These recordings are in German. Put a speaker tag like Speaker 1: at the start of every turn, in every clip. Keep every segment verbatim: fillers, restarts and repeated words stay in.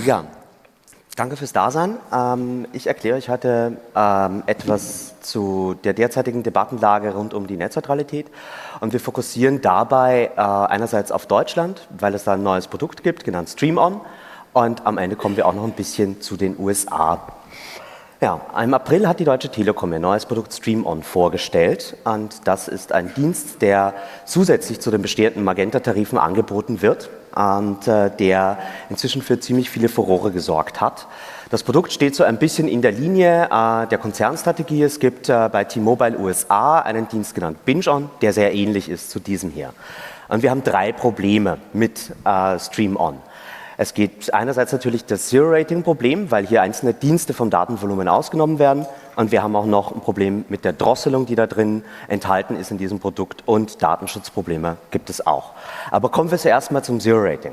Speaker 1: Ja, danke fürs Dasein. Ähm, ich erkläre euch heute ähm, etwas zu der derzeitigen Debattenlage rund um die Netzneutralität. Und wir fokussieren dabei äh, einerseits auf Deutschland, weil es da ein neues Produkt gibt, genannt StreamOn. Und am Ende kommen wir auch noch ein bisschen zu den U S A. Ja, im April hat die Deutsche Telekom ihr neues Produkt StreamOn vorgestellt. Und das ist ein Dienst, der zusätzlich zu den bestehenden Magenta-Tarifen angeboten wird und äh, der inzwischen für ziemlich viele Furore gesorgt hat. Das Produkt steht so ein bisschen in der Linie äh, der Konzernstrategie. Es gibt äh, bei T-Mobile U S A einen Dienst genannt BingeOn, der sehr ähnlich ist zu diesem hier. Und wir haben drei Probleme mit äh, StreamOn. Es gibt einerseits natürlich das Zero-Rating-Problem, weil hier einzelne Dienste vom Datenvolumen ausgenommen werden. Und wir haben auch noch ein Problem mit der Drosselung, die da drin enthalten ist in diesem Produkt. Und Datenschutzprobleme gibt es auch. Aber kommen wir zuerst mal zum Zero-Rating.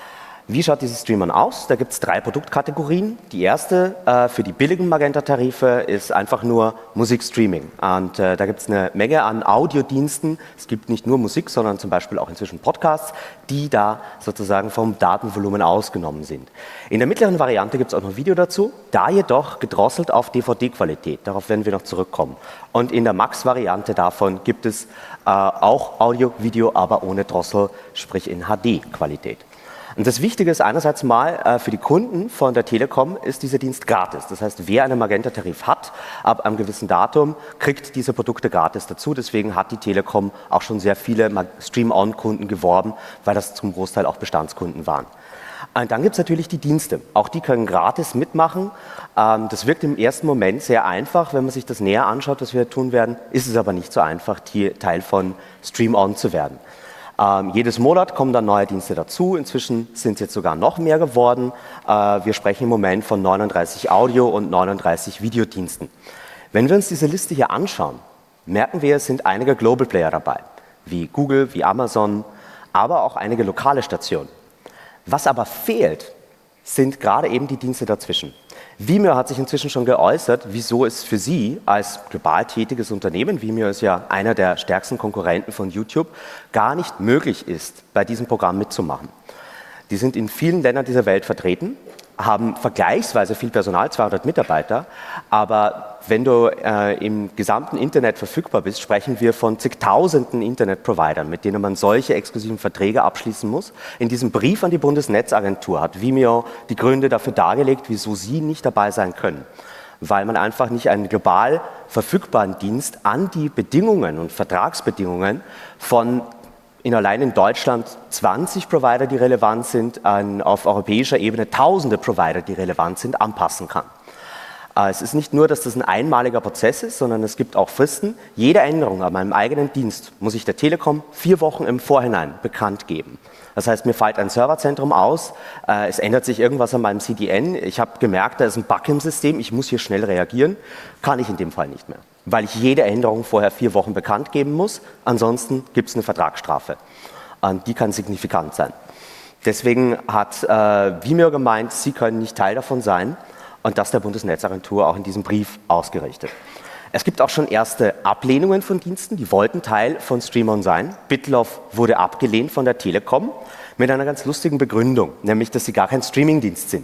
Speaker 1: Wie schaut dieses StreamOn aus? Da gibt es drei Produktkategorien. Die erste äh, für die billigen Magenta-Tarife ist einfach nur Musikstreaming. Und äh, da gibt es eine Menge an Audiodiensten. Es gibt nicht nur Musik, sondern zum Beispiel auch inzwischen Podcasts, die da sozusagen vom Datenvolumen ausgenommen sind. In der mittleren Variante gibt es auch noch Video dazu, da jedoch gedrosselt auf D V D-Qualität. Darauf werden wir noch zurückkommen. Und in der Max-Variante davon gibt es äh, auch Audio, Video, aber ohne Drossel, sprich in H D-Qualität. Und das Wichtige ist einerseits mal, äh, für die Kunden von der Telekom ist dieser Dienst gratis. Das heißt, wer einen Magenta-Tarif hat, ab einem gewissen Datum, kriegt diese Produkte gratis dazu. Deswegen hat die Telekom auch schon sehr viele StreamOn-Kunden geworben, weil das zum Großteil auch Bestandskunden waren. Und dann gibt es natürlich die Dienste. Auch die können gratis mitmachen. Ähm, das wirkt im ersten Moment sehr einfach. Wenn man sich das näher anschaut, was wir tun werden, ist es aber nicht so einfach, Teil von StreamOn zu werden. Ähm, jedes Monat kommen dann neue Dienste dazu. Inzwischen sind es jetzt sogar noch mehr geworden. Äh, wir sprechen im Moment von neununddreißig Audio- und neununddreißig Videodiensten. Wenn wir uns diese Liste hier anschauen, merken wir, es sind einige Global Player dabei, wie Google, wie Amazon, aber auch einige lokale Stationen. Was aber fehlt, sind gerade eben die Dienste dazwischen. Vimeo hat sich inzwischen schon geäußert, wieso es für sie als global tätiges Unternehmen, Vimeo ist ja einer der stärksten Konkurrenten von YouTube, gar nicht möglich ist, bei diesem Programm mitzumachen. Die sind in vielen Ländern dieser Welt vertreten, haben vergleichsweise viel Personal, zweihundert Mitarbeiter, aber wenn du äh, im gesamten Internet verfügbar bist, sprechen wir von zigtausenden Internetprovidern, mit denen man solche exklusiven Verträge abschließen muss. In diesem Brief an die Bundesnetzagentur hat Vimeo die Gründe dafür dargelegt, wieso sie nicht dabei sein können. Weil man einfach nicht einen global verfügbaren Dienst an die Bedingungen und Vertragsbedingungen von in allein in Deutschland zwanzig Provider, die relevant sind, an, auf europäischer Ebene tausende Provider, die relevant sind, anpassen kann. Äh, es ist nicht nur, dass das ein einmaliger Prozess ist, sondern es gibt auch Fristen. Jede Änderung an meinem eigenen Dienst muss ich der Telekom vier Wochen im Vorhinein bekannt geben. Das heißt, mir fällt ein Serverzentrum aus, äh, es ändert sich irgendwas an meinem C D N, ich habe gemerkt, da ist ein Bug im System, ich muss hier schnell reagieren, kann ich in dem Fall nicht mehr, weil ich jede Änderung vorher vier Wochen bekannt geben muss, ansonsten gibt es eine Vertragsstrafe. Und die kann signifikant sein. Deswegen hat äh, Vimeo gemeint, sie können nicht Teil davon sein und das der Bundesnetzagentur auch in diesem Brief ausgerichtet. Es gibt auch schon erste Ablehnungen von Diensten, die wollten Teil von StreamOn sein. Bitlove wurde abgelehnt von der Telekom mit einer ganz lustigen Begründung, nämlich, dass sie gar kein Streamingdienst sind.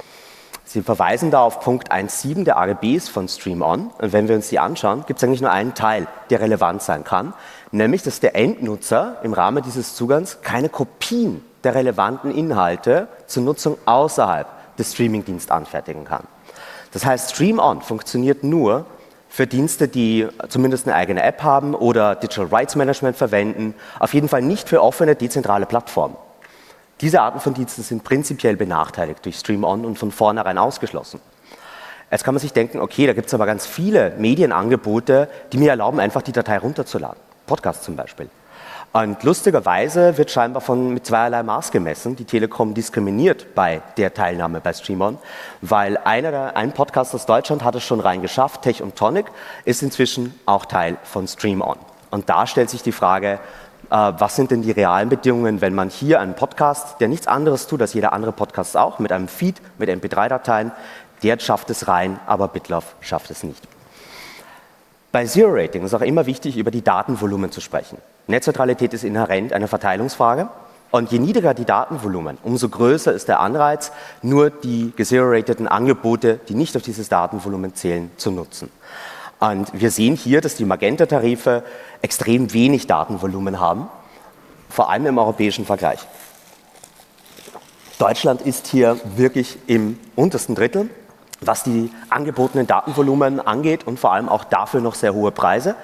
Speaker 1: Sie verweisen da auf Punkt eins Punkt sieben der A G Bs von StreamOn. Und wenn wir uns die anschauen, gibt es eigentlich nur einen Teil, der relevant sein kann, nämlich, dass der Endnutzer im Rahmen dieses Zugangs keine Kopien der relevanten Inhalte zur Nutzung außerhalb des Streamingdienstes anfertigen kann. Das heißt, StreamOn funktioniert nur für Dienste, die zumindest eine eigene App haben oder Digital Rights Management verwenden, auf jeden Fall nicht für offene, dezentrale Plattformen. Diese Arten von Diensten sind prinzipiell benachteiligt durch StreamOn und von vornherein ausgeschlossen. Jetzt kann man sich denken, okay, da gibt es aber ganz viele Medienangebote, die mir erlauben, einfach die Datei runterzuladen. Podcasts zum Beispiel. Und lustigerweise wird scheinbar von, mit zweierlei Maß gemessen. Die Telekom diskriminiert bei der Teilnahme bei StreamOn, weil einer der, ein Podcast aus Deutschland hat es schon reingeschafft, Tech und Tonic, ist inzwischen auch Teil von StreamOn. Und da stellt sich die Frage, äh, was sind denn die realen Bedingungen, wenn man hier einen Podcast, der nichts anderes tut als jeder andere Podcast auch, mit einem Feed, mit M P drei Dateien, der schafft es rein, aber Bitlove schafft es nicht. Bei Zero Rating ist auch immer wichtig, über die Datenvolumen zu sprechen. Netzneutralität ist inhärent eine Verteilungsfrage. Und je niedriger die Datenvolumen, umso größer ist der Anreiz, nur die gezero-rateden Angebote, die nicht auf dieses Datenvolumen zählen, zu nutzen. Und wir sehen hier, dass die Magenta-Tarife extrem wenig Datenvolumen haben, vor allem im europäischen Vergleich. Deutschland ist hier wirklich im untersten Drittel, was die angebotenen Datenvolumen angeht und vor allem auch dafür noch sehr hohe Preise.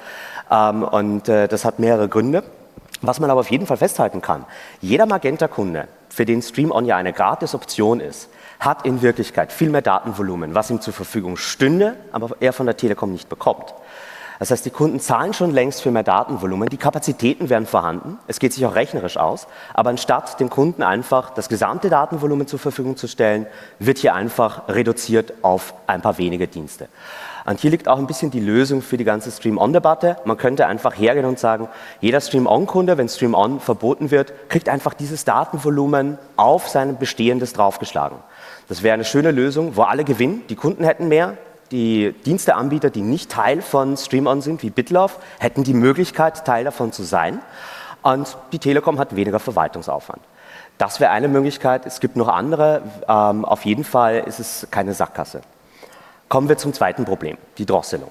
Speaker 1: Und das hat mehrere Gründe. Was man aber auf jeden Fall festhalten kann, jeder Magenta-Kunde, für den Stream-On ja eine Gratis-Option ist, hat in Wirklichkeit viel mehr Datenvolumen, was ihm zur Verfügung stünde, aber er von der Telekom nicht bekommt. Das heißt, die Kunden zahlen schon längst für mehr Datenvolumen, die Kapazitäten werden vorhanden, es geht sich auch rechnerisch aus, aber anstatt dem Kunden einfach das gesamte Datenvolumen zur Verfügung zu stellen, wird hier einfach reduziert auf ein paar wenige Dienste. Und hier liegt auch ein bisschen die Lösung für die ganze Stream-On-Debatte. Man könnte einfach hergehen und sagen, jeder Stream-On-Kunde, wenn Stream-On verboten wird, kriegt einfach dieses Datenvolumen auf sein Bestehendes draufgeschlagen. Das wäre eine schöne Lösung, wo alle gewinnen. Die Kunden hätten mehr, die Diensteanbieter, die nicht Teil von Stream-On sind, wie Bitlove, hätten die Möglichkeit, Teil davon zu sein. Und die Telekom hat weniger Verwaltungsaufwand. Das wäre eine Möglichkeit. Es gibt noch andere. Ähm, auf jeden Fall ist es keine Sackgasse. Kommen wir zum zweiten Problem, die Drosselung.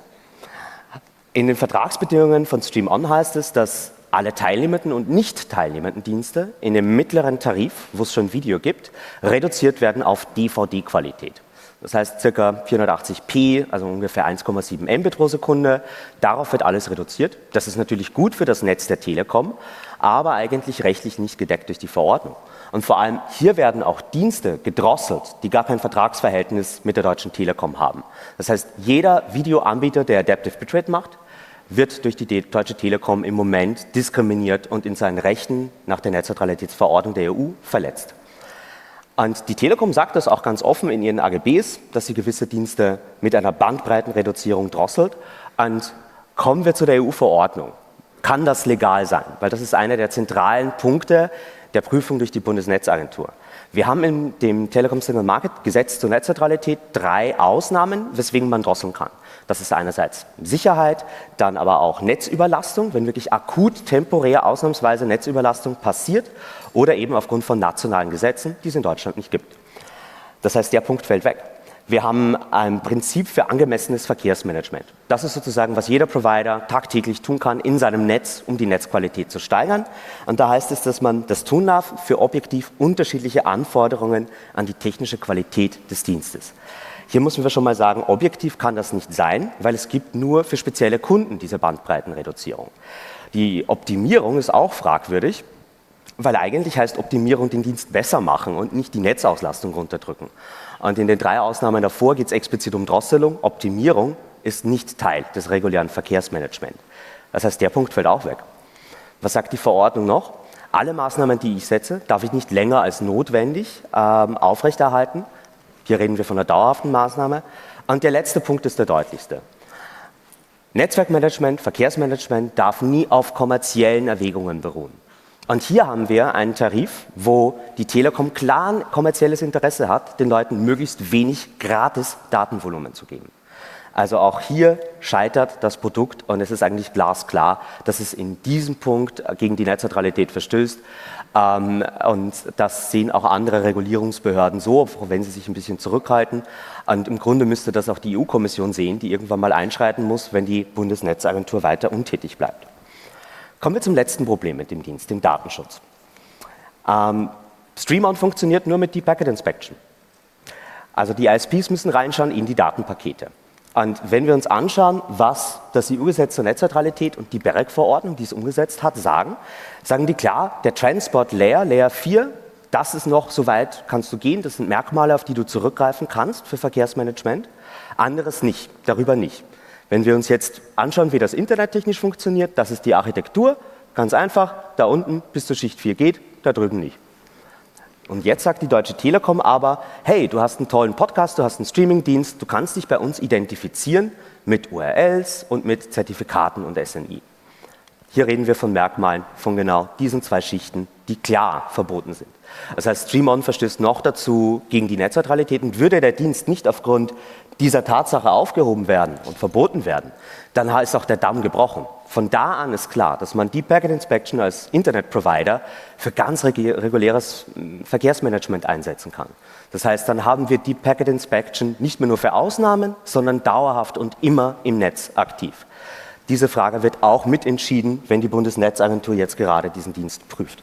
Speaker 1: In den Vertragsbedingungen von Stream-On heißt es, dass alle teilnehmenden und nicht teilnehmenden Dienste in dem mittleren Tarif, wo es schon Video gibt, reduziert werden auf D V D-Qualität. Das heißt ca. vierhundertachtzig p, also ungefähr eins Komma sieben Mbit pro Sekunde. Darauf wird alles reduziert. Das ist natürlich gut für das Netz der Telekom, aber eigentlich rechtlich nicht gedeckt durch die Verordnung. Und vor allem hier werden auch Dienste gedrosselt, die gar kein Vertragsverhältnis mit der Deutschen Telekom haben. Das heißt, jeder Videoanbieter, der Adaptive Bitrate macht, wird durch die Deutsche Telekom im Moment diskriminiert und in seinen Rechten nach der Netzneutralitätsverordnung der E U verletzt. Und die Telekom sagt das auch ganz offen in ihren A G Bs, dass sie gewisse Dienste mit einer Bandbreitenreduzierung drosselt. Und kommen wir zu der E U-Verordnung. Kann das legal sein? Weil das ist einer der zentralen Punkte der Prüfung durch die Bundesnetzagentur. Wir haben in dem Telekom Single Market Gesetz zur Netzneutralität drei Ausnahmen, weswegen man drosseln kann. Das ist einerseits Sicherheit, dann aber auch Netzüberlastung, wenn wirklich akut, temporär, ausnahmsweise Netzüberlastung passiert oder eben aufgrund von nationalen Gesetzen, die es in Deutschland nicht gibt. Das heißt, der Punkt fällt weg. Wir haben ein Prinzip für angemessenes Verkehrsmanagement. Das ist sozusagen, was jeder Provider tagtäglich tun kann in seinem Netz, um die Netzqualität zu steigern. Und da heißt es, dass man das tun darf für objektiv unterschiedliche Anforderungen an die technische Qualität des Dienstes. Hier müssen wir schon mal sagen, objektiv kann das nicht sein, weil es gibt nur für spezielle Kunden diese Bandbreitenreduzierung. Die Optimierung ist auch fragwürdig, weil eigentlich heißt Optimierung den Dienst besser machen und nicht die Netzauslastung runterdrücken. Und in den drei Ausnahmen davor geht es explizit um Drosselung. Optimierung ist nicht Teil des regulären Verkehrsmanagements. Das heißt, der Punkt fällt auch weg. Was sagt die Verordnung noch? Alle Maßnahmen, die ich setze, darf ich nicht länger als notwendig ähm, aufrechterhalten. Hier reden wir von einer dauerhaften Maßnahme. Und der letzte Punkt ist der deutlichste. Netzwerkmanagement, Verkehrsmanagement darf nie auf kommerziellen Erwägungen beruhen. Und hier haben wir einen Tarif, wo die Telekom klar ein kommerzielles Interesse hat, den Leuten möglichst wenig gratis Datenvolumen zu geben. Also auch hier scheitert das Produkt und es ist eigentlich glasklar, dass es in diesem Punkt gegen die Netzneutralität verstößt. Ähm, und das sehen auch andere Regulierungsbehörden so, auch wenn sie sich ein bisschen zurückhalten. Und im Grunde müsste das auch die E U-Kommission sehen, die irgendwann mal einschreiten muss, wenn die Bundesnetzagentur weiter untätig bleibt. Kommen wir zum letzten Problem mit dem Dienst, dem Datenschutz. Ähm, Stream-On funktioniert nur mit Deep Packet Inspection. Also die I S Ps müssen reinschauen in die Datenpakete. Und wenn wir uns anschauen, was das E U-Gesetz zur Netzneutralität und die BEREC-Verordnung, die es umgesetzt hat, sagen, sagen die klar, der Transport Layer, Layer vier, das ist noch, so weit kannst du gehen, das sind Merkmale, auf die du zurückgreifen kannst für Verkehrsmanagement, anderes nicht, darüber nicht. Wenn wir uns jetzt anschauen, wie das Internet technisch funktioniert, das ist die Architektur, ganz einfach, da unten bis zur Schicht vier geht, da drüben nicht. Und jetzt sagt die Deutsche Telekom aber, hey, du hast einen tollen Podcast, du hast einen Streamingdienst, du kannst dich bei uns identifizieren mit U R Ls und mit Zertifikaten und S N I. Hier reden wir von Merkmalen von genau diesen zwei Schichten, die klar verboten sind. Das heißt, Stream-On verstößt noch dazu gegen die Netzneutralität, und würde der Dienst nicht aufgrund dieser Tatsache aufgehoben werden und verboten werden, dann ist auch der Damm gebrochen. Von da an ist klar, dass man Deep Packet Inspection als Internet-Provider für ganz reguläres Verkehrsmanagement einsetzen kann. Das heißt, dann haben wir Deep Packet Inspection nicht mehr nur für Ausnahmen, sondern dauerhaft und immer im Netz aktiv. Diese Frage wird auch mitentschieden, wenn die Bundesnetzagentur jetzt gerade diesen Dienst prüft.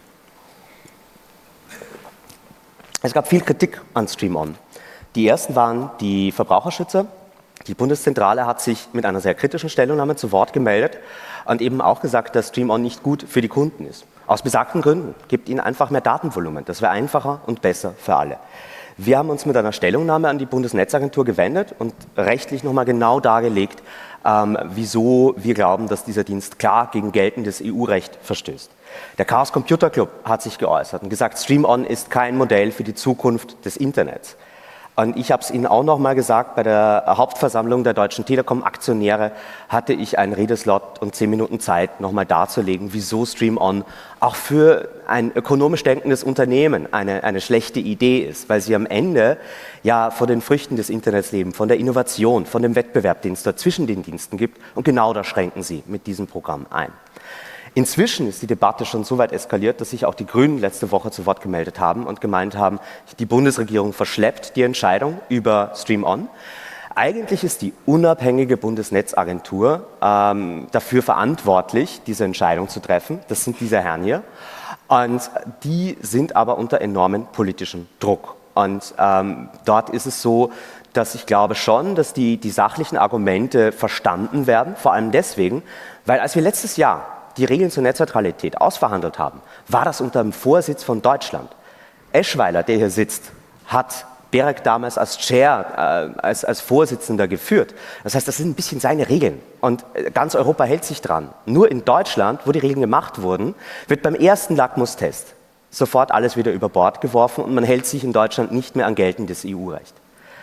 Speaker 1: Es gab viel Kritik an Stream-On. Die ersten waren die Verbraucherschützer. Die Bundeszentrale hat sich mit einer sehr kritischen Stellungnahme zu Wort gemeldet und eben auch gesagt, dass Stream-On nicht gut für die Kunden ist. Aus besagten Gründen. Gibt ihnen einfach mehr Datenvolumen. Das wäre einfacher und besser für alle. Wir haben uns mit einer Stellungnahme an die Bundesnetzagentur gewendet und rechtlich nochmal genau dargelegt, ähm, wieso wir glauben, dass dieser Dienst klar gegen geltendes E U-Recht verstößt. Der Chaos Computer Club hat sich geäußert und gesagt, Stream-On ist kein Modell für die Zukunft des Internets. Und ich habe es Ihnen auch noch mal gesagt, bei der Hauptversammlung der Deutschen Telekom-Aktionäre hatte ich einen Redeslot und zehn Minuten Zeit, noch mal darzulegen, wieso Stream-On auch für ein ökonomisch denkendes Unternehmen eine, eine schlechte Idee ist, weil sie am Ende ja von den Früchten des Internets leben, von der Innovation, von dem Wettbewerb, den es dort zwischen den Diensten gibt, und genau da schränken sie mit diesem Programm ein. Inzwischen ist die Debatte schon so weit eskaliert, dass sich auch die Grünen letzte Woche zu Wort gemeldet haben und gemeint haben, die Bundesregierung verschleppt die Entscheidung über Stream-On. Eigentlich ist die unabhängige Bundesnetzagentur ähm, dafür verantwortlich, diese Entscheidung zu treffen. Das sind diese Herren hier. Und die sind aber unter enormem politischem Druck. Und ähm, dort ist es so, dass ich glaube schon, dass die, die sachlichen Argumente verstanden werden. Vor allem deswegen, weil als wir letztes Jahr die Regeln zur Netzneutralität ausverhandelt haben, war das unter dem Vorsitz von Deutschland. Eschweiler, der hier sitzt, hat BEREC damals als Chair, äh, als, als Vorsitzender geführt. Das heißt, das sind ein bisschen seine Regeln. Und ganz Europa hält sich dran. Nur in Deutschland, wo die Regeln gemacht wurden, wird beim ersten Lackmustest sofort alles wieder über Bord geworfen und man hält sich in Deutschland nicht mehr an geltendes E U-Recht.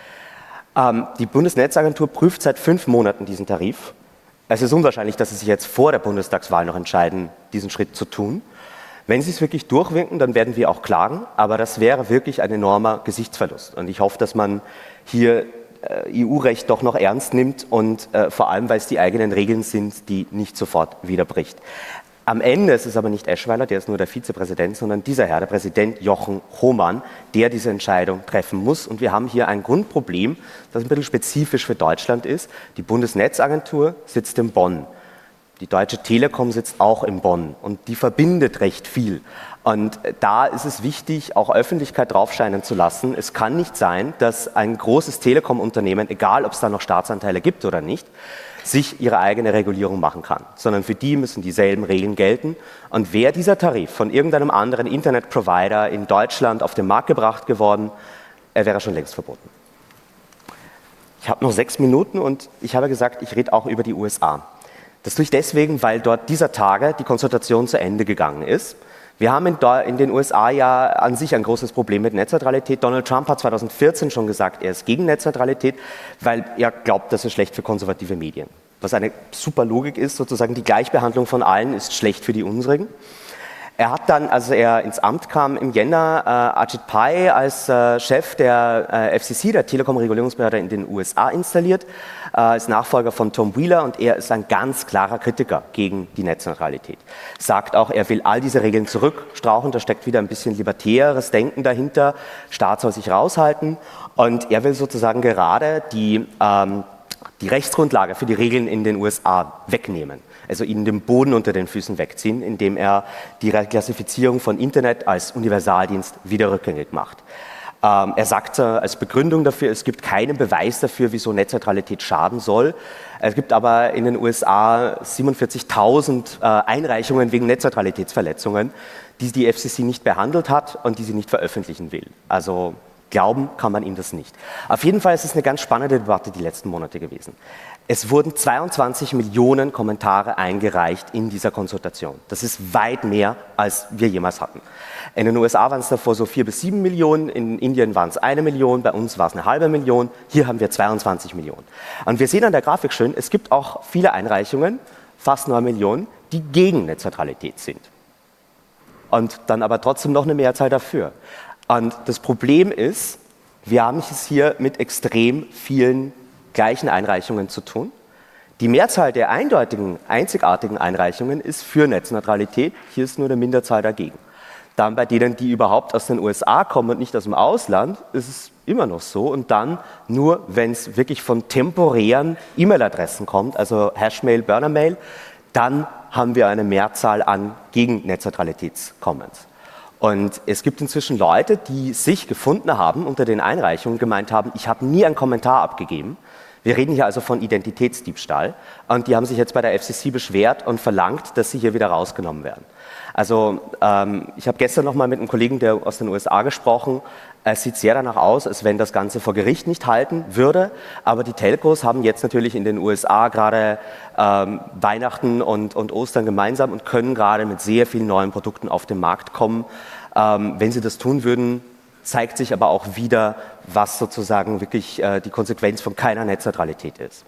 Speaker 1: Ähm, die Bundesnetzagentur prüft seit fünf Monaten diesen Tarif. Es ist unwahrscheinlich, dass Sie sich jetzt vor der Bundestagswahl noch entscheiden, diesen Schritt zu tun. Wenn Sie es wirklich durchwinken, dann werden wir auch klagen, aber das wäre wirklich ein enormer Gesichtsverlust. Und ich hoffe, dass man hier äh, E U-Recht doch noch ernst nimmt und äh, vor allem, weil es die eigenen Regeln sind, die nicht sofort wieder bricht. Am Ende ist es aber nicht Eschweiler, der ist nur der Vizepräsident, sondern dieser Herr, der Präsident Jochen Hohmann, der diese Entscheidung treffen muss. Und wir haben hier ein Grundproblem, das ein bisschen spezifisch für Deutschland ist. Die Bundesnetzagentur sitzt in Bonn. Die Deutsche Telekom sitzt auch in Bonn und die verbindet recht viel. Und da ist es wichtig, auch Öffentlichkeit draufscheinen zu lassen. Es kann nicht sein, dass ein großes Telekom-Unternehmen, egal ob es da noch Staatsanteile gibt oder nicht, sich ihre eigene Regulierung machen kann, sondern für die müssen dieselben Regeln gelten. Und wäre dieser Tarif von irgendeinem anderen Internetprovider in Deutschland auf den Markt gebracht geworden, er wäre schon längst verboten. Ich habe noch sechs Minuten und ich habe gesagt, ich rede auch über die U S A. Das tue ich deswegen, weil dort dieser Tage die Konsultation zu Ende gegangen ist. Wir haben in, in den U S A ja an sich ein großes Problem mit Netzneutralität. Donald Trump hat zweitausendvierzehn schon gesagt, er ist gegen Netzneutralität, weil er glaubt, das ist schlecht für konservative Medien. Was eine super Logik ist, sozusagen die Gleichbehandlung von allen ist schlecht für die unsrigen. Er hat dann, als er ins Amt kam, im Jänner äh, Ajit Pai als äh, Chef der äh, F C C, der Telekom-Regulierungsbehörde in den U S A, installiert, äh, als Nachfolger von Tom Wheeler, und er ist ein ganz klarer Kritiker gegen die Netzneutralität. Sagt auch, er will all diese Regeln zurückstrauchen, da steckt wieder ein bisschen libertäres Denken dahinter, Staat soll sich raushalten, und er will sozusagen gerade die, ähm, die Rechtsgrundlage für die Regeln in den U S A wegnehmen. Also ihnen den Boden unter den Füßen wegziehen, indem er die Reklassifizierung von Internet als Universaldienst wieder rückgängig macht. Ähm, er sagt äh, als Begründung dafür, es gibt keinen Beweis dafür, wieso Netzneutralität schaden soll. Es gibt aber in den U S A siebenundvierzigtausend äh, Einreichungen wegen Netzneutralitätsverletzungen, die die F C C nicht behandelt hat und die sie nicht veröffentlichen will. Also glauben kann man ihm das nicht. Auf jeden Fall ist es eine ganz spannende Debatte die letzten Monate gewesen. Es wurden zweiundzwanzig Millionen Kommentare eingereicht in dieser Konsultation. Das ist weit mehr, als wir jemals hatten. In den U S A waren es davor so vier bis sieben Millionen, in Indien waren es eine Million, bei uns war es eine halbe Million, hier haben wir zweiundzwanzig Millionen. Und wir sehen an der Grafik schön, es gibt auch viele Einreichungen, fast neun Millionen, die gegen Netzneutralität sind. Und dann aber trotzdem noch eine Mehrzahl dafür. Und das Problem ist, wir haben es hier mit extrem vielen gleichen Einreichungen zu tun. Die Mehrzahl der eindeutigen, einzigartigen Einreichungen ist für Netzneutralität, hier ist nur eine Minderzahl dagegen. Dann bei denen, die überhaupt aus den U S A kommen und nicht aus dem Ausland, ist es immer noch so. Und dann nur, wenn es wirklich von temporären E-Mail-Adressen kommt, also Hashmail, Burnermail, dann haben wir eine Mehrzahl an Gegen-Netzneutralitäts-Comments. Und es gibt inzwischen Leute, die sich gefunden haben unter den Einreichungen, gemeint haben, ich habe nie einen Kommentar abgegeben. Wir reden hier also von Identitätsdiebstahl. Und die haben sich jetzt bei der F C C beschwert und verlangt, dass sie hier wieder rausgenommen werden. Also ähm, ich habe gestern noch mal mit einem Kollegen der aus den U S A gesprochen. Es sieht sehr danach aus, als wenn das Ganze vor Gericht nicht halten würde. Aber die Telcos haben jetzt natürlich in den U S A gerade ähm, Weihnachten und, und Ostern gemeinsam und können gerade mit sehr vielen neuen Produkten auf den Markt kommen. Ähm, wenn sie das tun würden, zeigt sich aber auch wieder, was sozusagen wirklich äh, die Konsequenz von keiner Netzneutralität ist.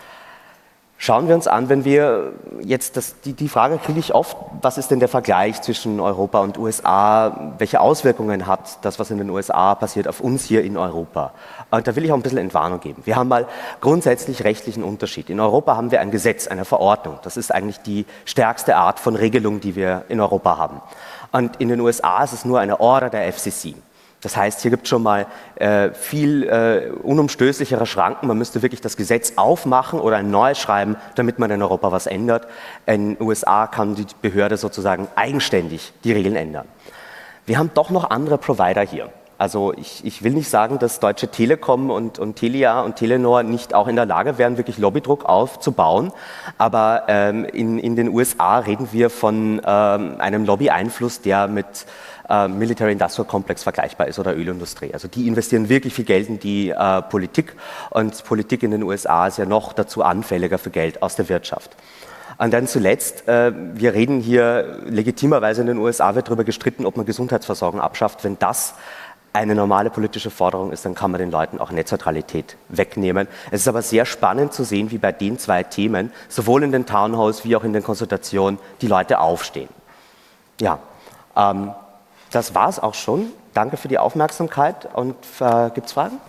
Speaker 1: Schauen wir uns an, wenn wir jetzt, das, die, die Frage kriege ich oft, was ist denn der Vergleich zwischen Europa und U S A, welche Auswirkungen hat das, was in den U S A passiert, auf uns hier in Europa? Und da will ich auch ein bisschen Entwarnung geben. Wir haben mal grundsätzlich rechtlichen Unterschied. In Europa haben wir ein Gesetz, eine Verordnung. Das ist eigentlich die stärkste Art von Regelung, die wir in Europa haben. Und in den U S A ist es nur eine Order der F C C. Das heißt, hier gibt es schon mal äh, viel äh, unumstößlichere Schranken. Man müsste wirklich das Gesetz aufmachen oder ein neues schreiben, damit man in Europa was ändert. In den U S A kann die Behörde sozusagen eigenständig die Regeln ändern. Wir haben doch noch andere Provider hier. Also ich, ich will nicht sagen, dass Deutsche Telekom und, und Telia und Telenor nicht auch in der Lage wären, wirklich Lobbydruck aufzubauen. Aber ähm, in, in den U S A reden wir von ähm, einem Lobby-Einfluss, der mit äh, Military Industrial Complex vergleichbar ist oder Ölindustrie. Also die investieren wirklich viel Geld in die äh, Politik und Politik in den U S A ist ja noch dazu anfälliger für Geld aus der Wirtschaft. Und dann zuletzt, äh, wir reden hier legitimerweise in den U S A wird darüber gestritten, ob man Gesundheitsversorgung abschafft. Wenn das eine normale politische Forderung ist, dann kann man den Leuten auch Netzneutralität wegnehmen. Es ist aber sehr spannend zu sehen, wie bei den zwei Themen, sowohl in den Townhalls wie auch in den Konsultationen, die Leute aufstehen. Ja, ähm, das war es auch schon. Danke für die Aufmerksamkeit und äh, gibt es Fragen?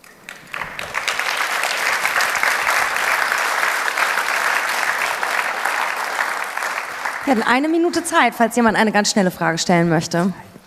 Speaker 2: Wir hatten eine Minute Zeit, falls jemand eine ganz schnelle Frage stellen möchte.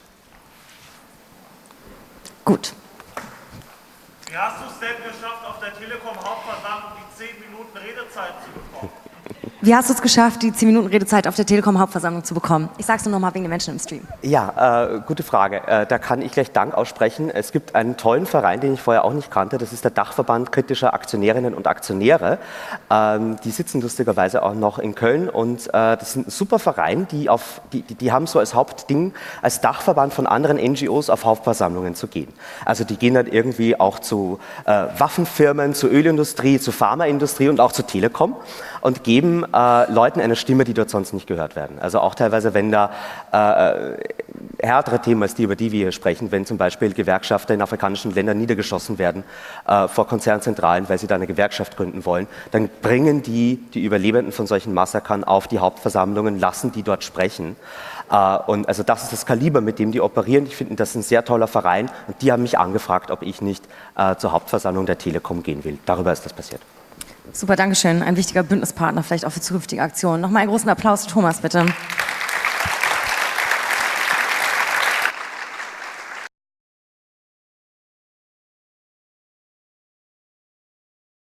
Speaker 2: Gut.
Speaker 3: Wie hast du es denn geschafft, auf der Telekom-Hauptversammlung die zehn Minuten Redezeit zu bekommen?
Speaker 2: Wie hast du es geschafft, die zehn Minuten Redezeit auf der Telekom-Hauptversammlung zu bekommen? Ich sage es nur noch mal wegen den Menschen im Stream.
Speaker 1: Ja, äh, gute Frage. Äh, da kann ich gleich Dank aussprechen. Es gibt einen tollen Verein, den ich vorher auch nicht kannte. Das ist der Dachverband kritischer Aktionärinnen und Aktionäre. Ähm, die sitzen lustigerweise auch noch in Köln und äh, das ist ein super Verein, die, auf, die, die, die haben so als Hauptding, als Dachverband von anderen N G Os auf Hauptversammlungen zu gehen. Also die gehen dann irgendwie auch zu äh, Waffenfirmen, zur Ölindustrie, zur Pharmaindustrie und auch zur Telekom und geben äh, Leuten eine Stimme, die dort sonst nicht gehört werden. Also auch teilweise, wenn da äh, härtere Themen als die, über die wir hier sprechen, wenn zum Beispiel Gewerkschafter in afrikanischen Ländern niedergeschossen werden äh, vor Konzernzentralen, weil sie da eine Gewerkschaft gründen wollen, dann bringen die die Überlebenden von solchen Massakern auf die Hauptversammlungen, lassen die dort sprechen. Uh, und also das ist das Kaliber, mit dem die operieren. Ich finde, das ist ein sehr toller Verein und die haben mich angefragt, ob ich nicht uh, zur Hauptversammlung der Telekom gehen will. Darüber ist das passiert.
Speaker 2: Super, Dankeschön. Ein wichtiger Bündnispartner, vielleicht auch für zukünftige Aktionen. Nochmal einen großen Applaus für Thomas, bitte.